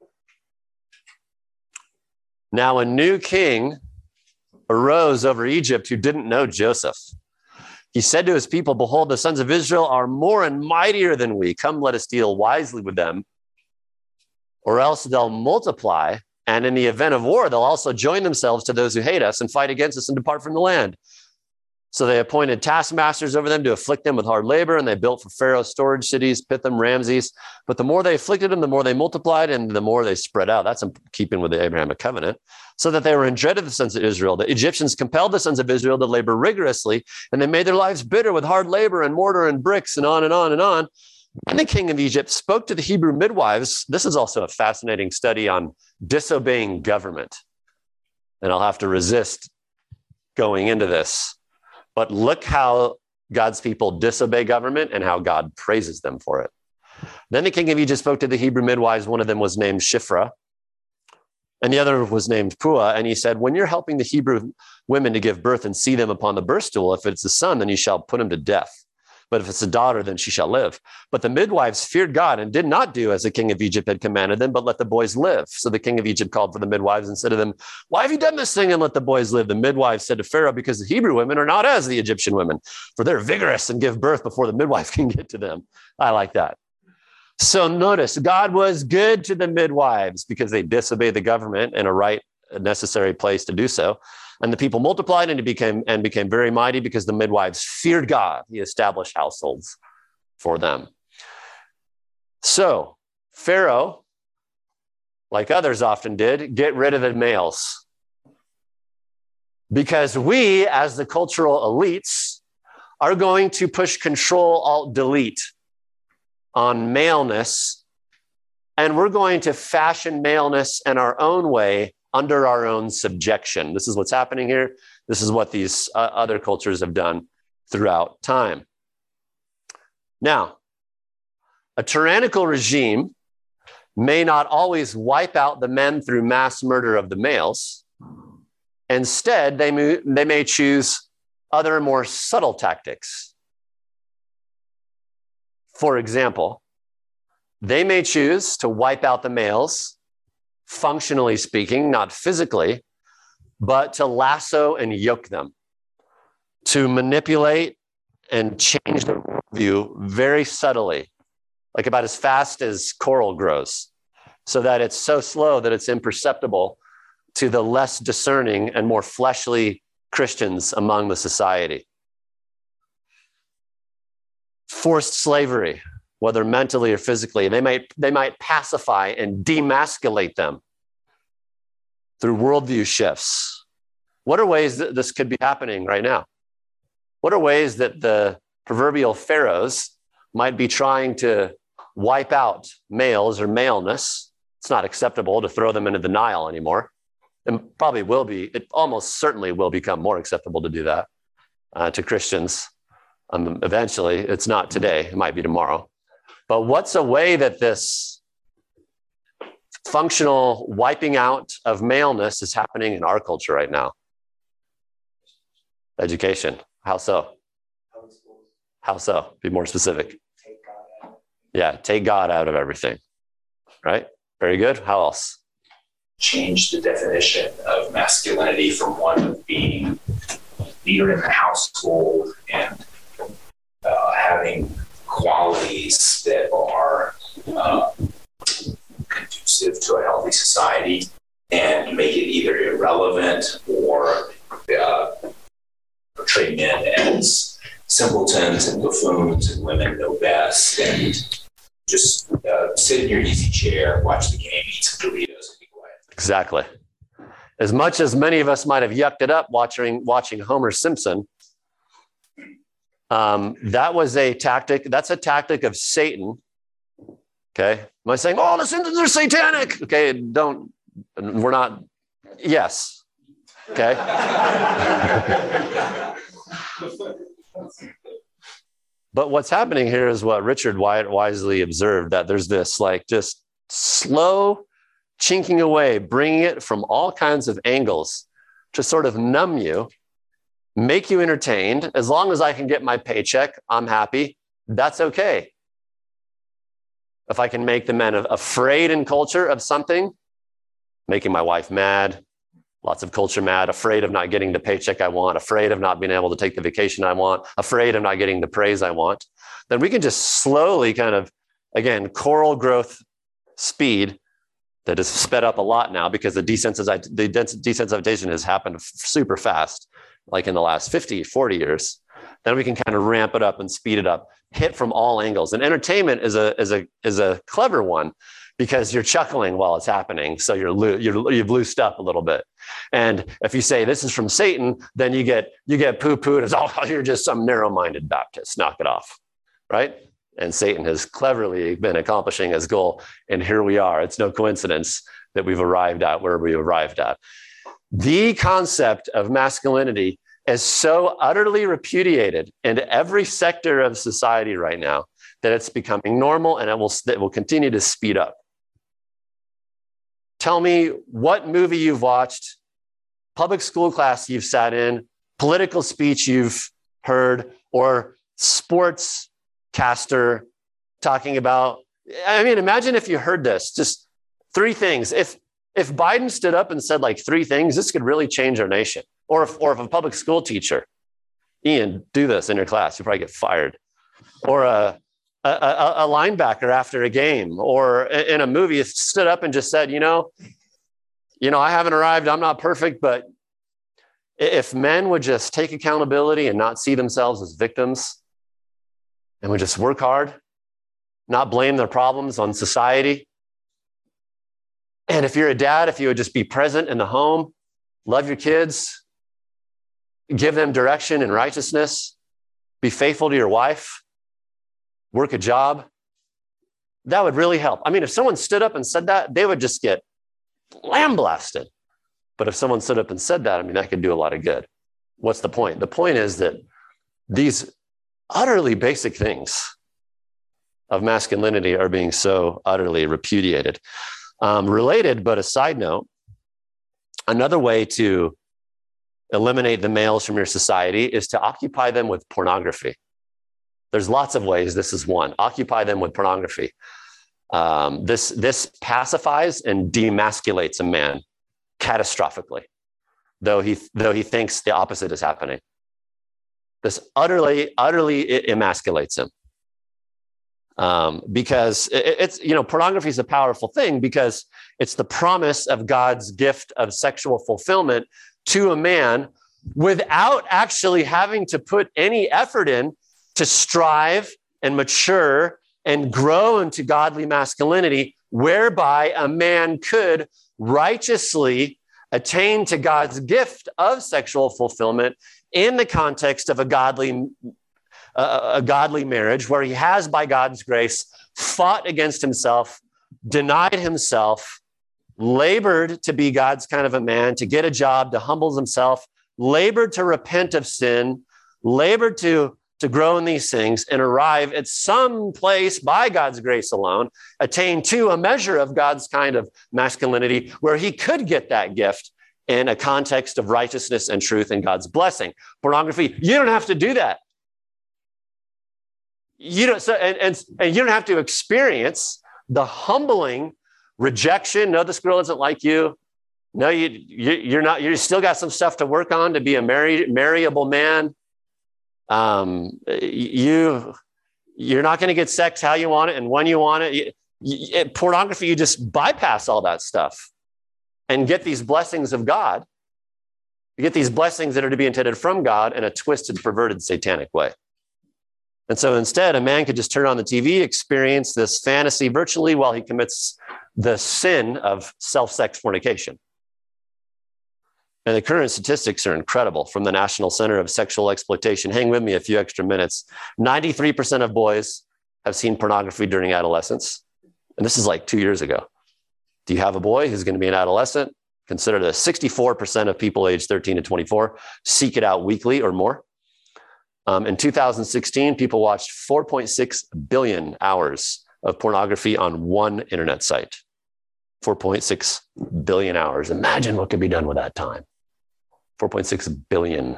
[SPEAKER 1] Now a new king arose over Egypt who didn't know Joseph. He said to his people, behold, the sons of Israel are more and mightier than we. Come, let us deal wisely with them, or else they'll multiply. And in the event of war, they'll also join themselves to those who hate us and fight against us and depart from the land. So they appointed taskmasters over them to afflict them with hard labor, and they built for Pharaoh storage cities, Pithom, Ramses. But the more they afflicted them, the more they multiplied, and the more they spread out. That's in keeping with the Abrahamic covenant. So that they were in dread of the sons of Israel. The Egyptians compelled the sons of Israel to labor rigorously, and they made their lives bitter with hard labor and mortar and bricks and on and on and on. And the king of Egypt spoke to the Hebrew midwives. This is also a fascinating study on disobeying government. And I'll have to resist going into this. But look how God's people disobey government and how God praises them for it. Then the king of Egypt spoke to the Hebrew midwives. One of them was named Shiphrah, and the other was named Puah. And he said, when you're helping the Hebrew women to give birth and see them upon the birth stool, if it's a son, then you shall put him to death. But if it's a daughter, then she shall live. But the midwives feared God and did not do as the king of Egypt had commanded them, but let the boys live. So the king of Egypt called for the midwives and said to them, why have you done this thing and let the boys live? The midwives said to Pharaoh, because the Hebrew women are not as the Egyptian women, for they're vigorous and give birth before the midwife can get to them. I like that. So notice, God was good to the midwives because they disobeyed the government in a right, a necessary place to do so. And the people multiplied and became and became very mighty because the midwives feared God. He established households for them. So Pharaoh, like others often did, get rid of the males. Because we, as the cultural elites, are going to push control, alt, delete on maleness. And we're going to fashion maleness in our own way under our own subjection. This is what's happening here. This is what these uh, other cultures have done throughout time. Now, a tyrannical regime may not always wipe out the men through mass murder of the males. Instead, they may, they may choose other more subtle tactics. For example, they may choose to wipe out the males, functionally speaking, not physically, but to lasso and yoke them, to manipulate and change their view very subtly, like about as fast as coral grows, so that it's so slow that it's imperceptible to the less discerning and more fleshly Christians among the society. Forced slavery, whether mentally or physically, they might, they might pacify and demasculate them through worldview shifts. What are ways that this could be happening right now? What are ways that the proverbial pharaohs might be trying to wipe out males or maleness? It's not acceptable to throw them into the Nile anymore. And probably will be, it almost certainly will become more acceptable to do that uh, to Christians. Um, eventually, it's not today, it might be tomorrow. But what's a way that this functional wiping out of maleness is happening in our culture right now? Education. How so? How so? Be more specific.
[SPEAKER 3] Take God out.
[SPEAKER 1] Yeah, take God out of everything. Right? Very good. How else?
[SPEAKER 3] Change the definition of masculinity from one of being a leader in the household and uh, having qualities that are uh, conducive to a healthy society, and make it either irrelevant or uh, portray men as simpletons and buffoons and women know best, and just uh, sit in your easy chair, watch the game, eat some burritos, and be quiet.
[SPEAKER 1] Exactly. As much as many of us might have yucked it up watching watching Homer Simpson, um, that was a tactic. That's a tactic of Satan. Okay. Am I saying, oh, the Simpsons are satanic? Okay. Don't, we're not. Yes. Okay. But what's happening here is what Richard Wyatt wisely observed, that there's this like just slow chinking away, bringing it from all kinds of angles to sort of numb you, make you entertained. As long as I can get my paycheck, I'm happy. That's okay. If I can make the men afraid in culture of something, making my wife mad, lots of culture mad, afraid of not getting the paycheck I want, afraid of not being able to take the vacation I want, afraid of not getting the praise I want, then we can just slowly kind of, again, coral growth speed that is sped up a lot now because the desensitization, the desensitization has happened super fast, like in the last fifty, forty years. Then we can kind of ramp it up and speed it up, hit from all angles. And entertainment is a, is a, is a clever one, because you're chuckling while it's happening. So you're, lo- you're, you've loosed up a little bit. And if you say this is from Satan, then you get, you get poo-pooed as, oh, you're just some narrow-minded Baptist, knock it off, right? And Satan has cleverly been accomplishing his goal. And here we are. It's no coincidence that we've arrived at where we arrived at. The concept of masculinity is so utterly repudiated in every sector of society right now that it's becoming normal and it will, it will continue to speed up. Tell me what movie you've watched, public school class you've sat in, political speech you've heard, or sports caster talking about. I mean, imagine if you heard this, just three things. If if Biden stood up and said like three things, this could really change our nation. Or if, or if a public school teacher, Ian, do this in your class, you'll probably get fired. Or a, a, a linebacker after a game, or in a movie, stood up and just said, you know, you know, I haven't arrived, I'm not perfect, but if men would just take accountability and not see themselves as victims and would just work hard, not blame their problems on society. And if you're a dad, if you would just be present in the home, love your kids, give them direction and righteousness, be faithful to your wife, work a job, that would really help. I mean, if someone stood up and said that, they would just get lambasted. But if someone stood up and said that, I mean, that could do a lot of good. What's the point? The point is that these utterly basic things of masculinity are being so utterly repudiated. Um, related, but a side note, another way to eliminate the males from your society is to occupy them with pornography. There's lots of ways. This is one. Occupy them with pornography. Um, this, this pacifies and demasculates a man catastrophically, though he, though he thinks the opposite is happening. This utterly, utterly emasculates him. Um, because it, it's, you know, pornography is a powerful thing because it's the promise of God's gift of sexual fulfillment to a man without actually having to put any effort in to strive and mature and grow into godly masculinity, whereby a man could righteously attain to God's gift of sexual fulfillment in the context of a godly Uh, a godly marriage where he has, by God's grace, fought against himself, denied himself, labored to be God's kind of a man, to get a job, to humble himself, labored to repent of sin, labored to, to grow in these things and arrive at some place by God's grace alone, attain to a measure of God's kind of masculinity where he could get that gift in a context of righteousness and truth and God's blessing. Pornography, you don't have to do that. You don't, so, and, and, and you don't have to experience the humbling rejection. No, this girl doesn't like you. No, you, you, you're not, you still got some stuff to work on to be a married, marryable man. Um, you, you're not going to get sex how you want it and when you want it. You, you, pornography, you just bypass all that stuff and get these blessings of God. You get these blessings that are to be intended from God in a twisted, perverted, satanic way. And so instead, a man could just turn on the T V, experience this fantasy virtually while he commits the sin of self-sex fornication. And the current statistics are incredible from the National Center of Sexual Exploitation. Hang with me a few extra minutes. ninety-three percent of boys have seen pornography during adolescence. And this is like two years ago. Do you have a boy who's going to be an adolescent? Consider that sixty-four percent of people aged thirteen to twenty-four seek it out weekly or more. Um, in two thousand sixteen, people watched four point six billion hours of pornography on one internet site. four point six billion hours. Imagine what could be done with that time. four point six billion.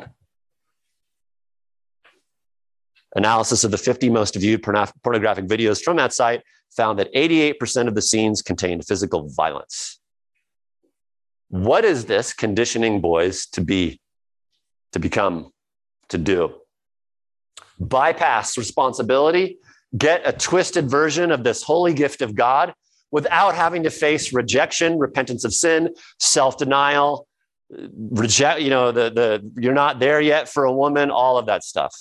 [SPEAKER 1] Analysis of the fifty most viewed porno- pornographic videos from that site found that eighty-eight percent of the scenes contained physical violence. What is this conditioning boys to be, to become, to do? Bypass responsibility, get a twisted version of this holy gift of God without having to face rejection, repentance of sin, self-denial, reject, you know, the, the, you're not there yet for a woman, all of that stuff.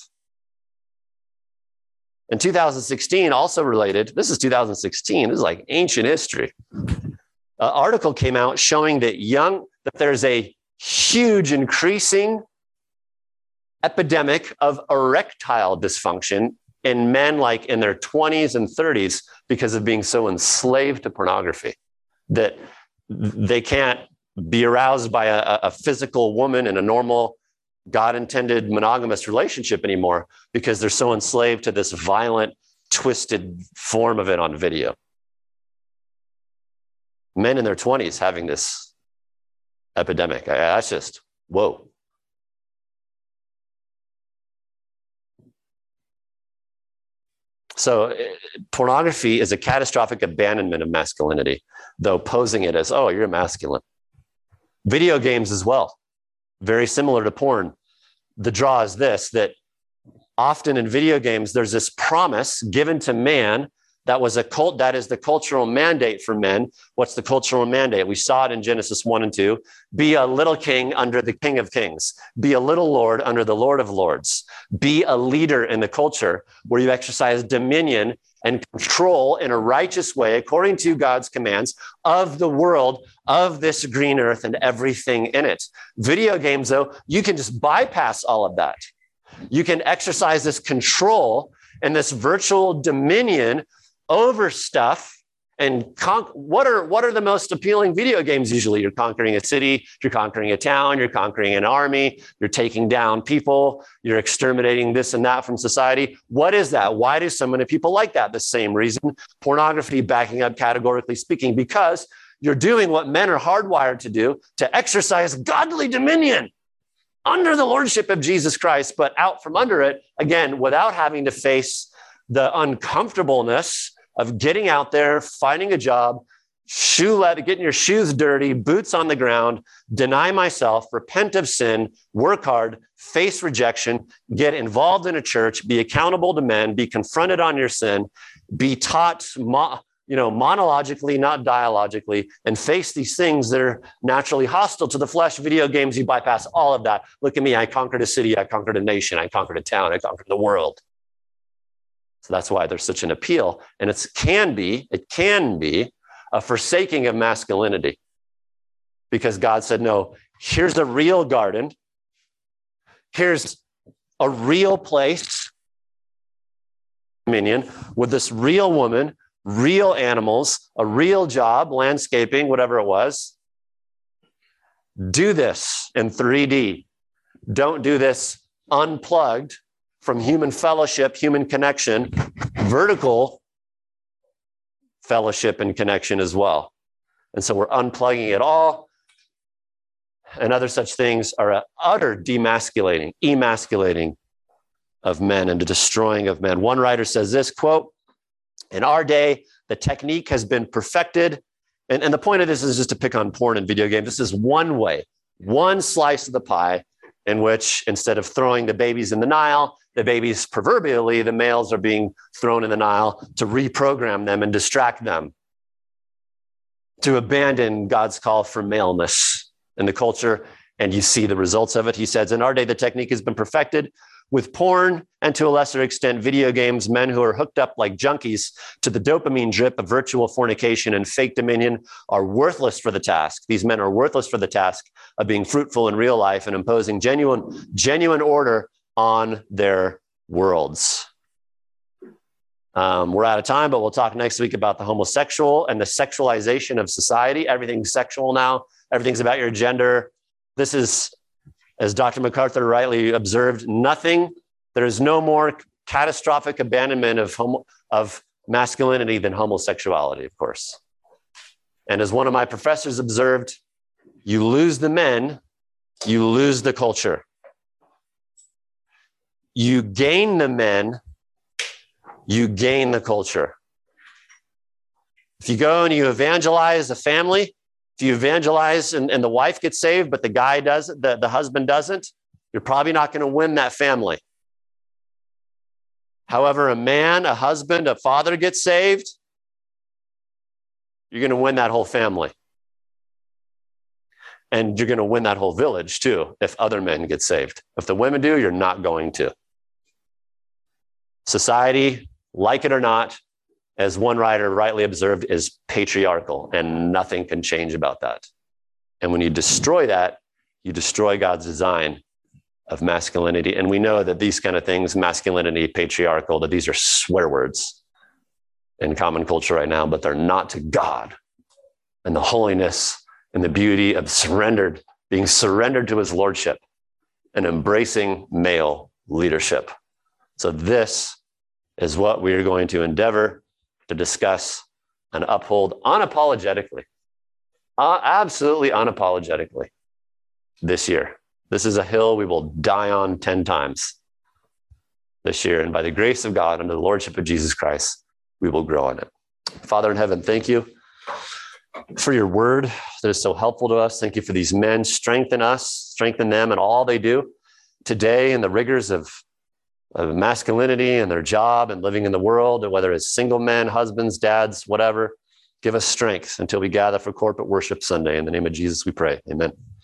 [SPEAKER 1] In two thousand sixteen, also related, this is two thousand sixteen, this is like ancient history. An article came out showing that young, that there's a huge increasing epidemic of erectile dysfunction in men like in their twenties and thirties because of being so enslaved to pornography that they can't be aroused by a, a physical woman in a normal God-intended monogamous relationship anymore because they're so enslaved to this violent twisted form of it on video. Men in their twenties having this epidemic. That's just, whoa. So pornography is a catastrophic abandonment of masculinity, though posing it as, oh, you're masculine. Video games as well, very similar to porn. The draw is this, that often in video games, there's this promise given to man that was a cult, that is the cultural mandate for men. What's the cultural mandate? We saw it in Genesis one and two. Be a little king under the King of Kings. Be a little lord under the Lord of Lords. Be a leader in the culture where you exercise dominion and control in a righteous way, according to God's commands, of the world, of this green earth and everything in it. Video games, though, you can just bypass all of that. You can exercise this control and this virtual dominion over stuff. And con- what are what are the most appealing video games usually? You're conquering a city, you're conquering a town, you're conquering an army, you're taking down people, you're exterminating this and that from society. What is that? Why do so many people like that? The same reason. Pornography backing up, categorically speaking, because you're doing what men are hardwired to do, to exercise godly dominion under the lordship of Jesus Christ, but out from under it, again, without having to face the uncomfortableness of getting out there, finding a job, shoe leather, getting your shoes dirty, boots on the ground, deny myself, repent of sin, work hard, face rejection, get involved in a church, be accountable to men, be confronted on your sin, be taught, mo- you know, monologically, not dialogically, and face these things that are naturally hostile to the flesh. Video games, you bypass all of that. Look at me, I conquered a city, I conquered a nation, I conquered a town, I conquered the world. So that's why there's such an appeal. And it can be, it can be a forsaking of masculinity, because God said, no, here's a real garden. Here's a real place, dominion, with this real woman, real animals, a real job, landscaping, whatever it was. Do this in three D. Don't do this unplugged from human fellowship, human connection, vertical fellowship and connection as well. And so we're unplugging it all. And other such things are an utter demasculating, emasculating of men and the destroying of men. One writer says this, quote, in our day, the technique has been perfected. And, and the point of this is just to pick on porn and video games. This is one way, one slice of the pie in which instead of throwing the babies in the Nile, the babies, proverbially, the males are being thrown in the Nile to reprogram them and distract them, to abandon God's call for maleness in the culture. And you see the results of it. He says, in our day, the technique has been perfected with porn and to a lesser extent, video games. Men who are hooked up like junkies to the dopamine drip of virtual fornication and fake dominion are worthless for the task. These men are worthless for the task of being fruitful in real life and imposing genuine, genuine order on their worlds. Um, we're out of time, but we'll talk next week about the homosexual and the sexualization of society. Everything's sexual now. Everything's about your gender. This is, as Doctor MacArthur rightly observed, nothing. There is no more catastrophic abandonment of homo, of masculinity than homosexuality, of course. And as one of my professors observed, you lose the men, you lose the culture. You gain the men, you gain the culture. If you go and you evangelize a family, if you evangelize and, and the wife gets saved, but the guy doesn't, the, the husband doesn't, you're probably not going to win that family. However, a man, a husband, a father gets saved, you're going to win that whole family. And you're going to win that whole village too, if other men get saved. If the women do, you're not going to. Society, like it or not, as one writer rightly observed, is patriarchal, and nothing can change about that. And when you destroy that, you destroy God's design of masculinity. And we know that these kind of things, masculinity, patriarchal, that these are swear words in common culture right now, but they're not to God and the holiness and the beauty of surrendered, being surrendered to his lordship and embracing male leadership. So this is what we are going to endeavor to discuss and uphold unapologetically, uh, absolutely unapologetically this year. This is a hill we will die on ten times this year. And by the grace of God, under the lordship of Jesus Christ, we will grow in it. Father in heaven, thank you for your word that is so helpful to us. Thank you for these men. Strengthen us, strengthen them in all they do today in the rigors of, of masculinity and their job and living in the world, and whether it's single men, husbands, dads, whatever. Give us strength until we gather for corporate worship Sunday. In the name of Jesus, we pray. Amen.